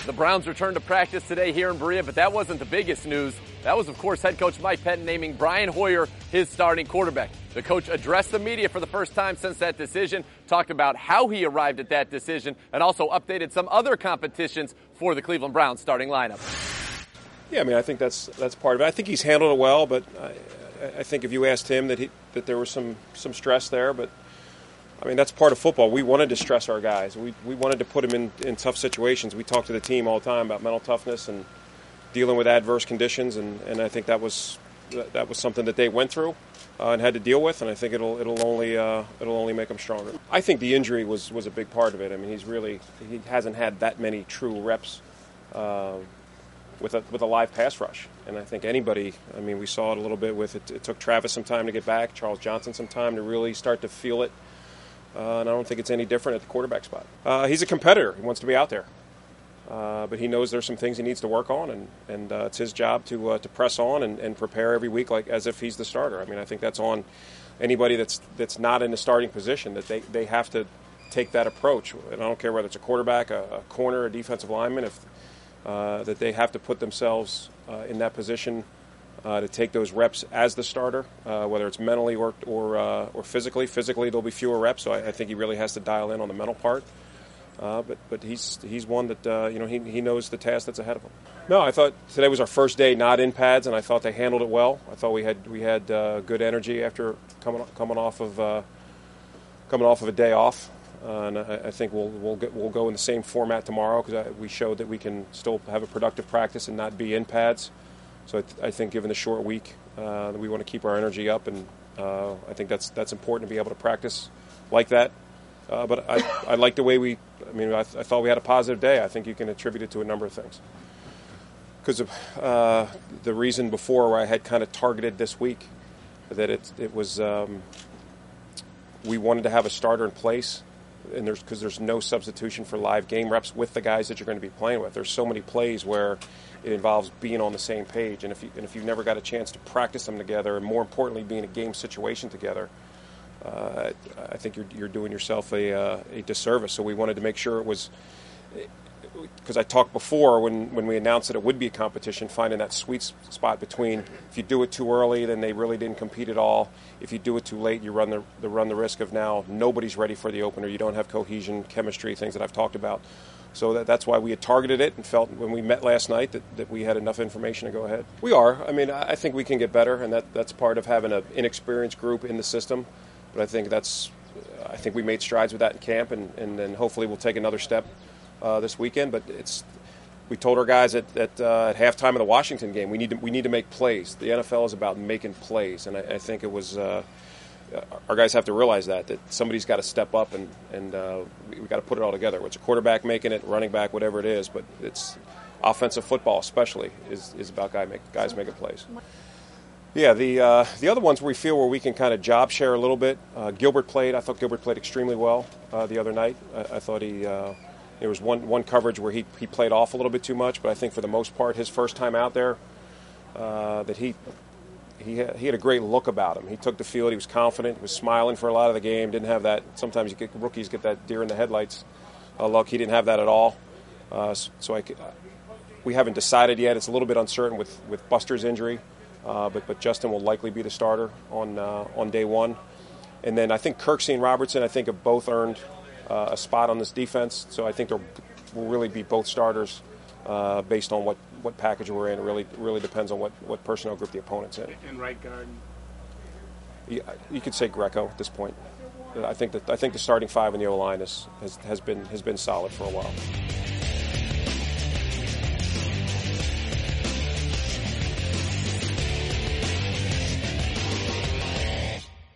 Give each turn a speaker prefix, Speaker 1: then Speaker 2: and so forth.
Speaker 1: The Browns returned to practice today here in Berea, but that wasn't the biggest news. That was, of course, head coach Mike Pettine naming Brian Hoyer his starting quarterback. The coach addressed the media for the first time since that decision, talked about how he arrived at that decision, and also updated some other competitions for the Cleveland Browns starting lineup.
Speaker 2: Yeah, I mean, I think that's part of it. I think he's handled it well, but I think if you asked him that there was some stress there, but I mean, that's part of football. We wanted to stress our guys. We wanted to put them in tough situations. We talk to the team all the time about mental toughness and dealing with adverse conditions, and I think that was something that they went through and had to deal with, and I think it'll only make them stronger. I think the injury was a big part of it. I mean, he hasn't had that many true reps with a live pass rush, and I think anybody. I mean, we saw it a little bit with it. It took Travis some time to get back, Charles Johnson some time to really start to feel it. And I don't think it's any different at the quarterback spot. He's a competitor. He wants to be out there. But he knows there's some things he needs to work on, and it's his job to press on and prepare every week like as if he's the starter. I mean, I think that's on anybody that's not in the starting position, that they have to take that approach. And I don't care whether it's a quarterback, a corner, a defensive lineman, that they have to put themselves in that position to take those reps as the starter, whether it's mentally or physically. Physically, there'll be fewer reps, so I think he really has to dial in on the mental part. But he's one that he knows the task that's ahead of him. No, I thought today was our first day not in pads, and I thought they handled it well. I thought we had good energy after coming off of a day off. And I think we'll go in the same format tomorrow because we showed that we can still have a productive practice and not be in pads. So I think given the short week, we want to keep our energy up, and I think that's important to be able to practice like that. But I like the way I thought we had a positive day. I think you can attribute it to a number of things. Because of the reason before where I had kind of targeted this week, that it was we wanted to have a starter in place, and because there's no substitution for live game reps with the guys that you're going to be playing with. There's so many plays where it involves being on the same page, and if you've never got a chance to practice them together, and more importantly, being in a game situation together, I think you're doing yourself a disservice. So we wanted to make sure it was, because I talked before when we announced that it would be a competition, finding that sweet spot between if you do it too early, then they really didn't compete at all. If you do it too late, you run the risk of now nobody's ready for the opener. You don't have cohesion, chemistry, things that I've talked about. So that's why we had targeted it and felt when we met last night that we had enough information to go ahead. We are. I mean, I think we can get better, and that's part of having an inexperienced group in the system. But I think we made strides with that in camp, and then hopefully we'll take another step this weekend. But we told our guys at halftime of the Washington game we need to make plays. The NFL is about making plays, and I think it was our guys have to realize that somebody's got to step up and we got to put it all together. Whether it's a quarterback making it, running back, whatever it is, but it's offensive football especially is about guys making plays. Yeah, the other ones we feel where we can kind of job share a little bit. Gilbert played. I thought Gilbert played extremely well the other night. I thought there was one coverage where he played off a little bit too much, but I think for the most part, his first time out there, that he had a great look about him. He took the field. He was confident. He was smiling for a lot of the game. Didn't have that. Sometimes rookies get that deer in the headlights look. He didn't have that at all. We haven't decided yet. It's a little bit uncertain with Buster's injury. But Justin will likely be the starter on day one. And then I think Kirksey and Robertson, have both earned a spot on this defense. So I think there will really be both starters based on what package we're in. It really depends on what personnel group the opponent's in.
Speaker 3: And right guard?
Speaker 2: You could say Greco at this point. I think the starting five in the O-line has been solid for a while.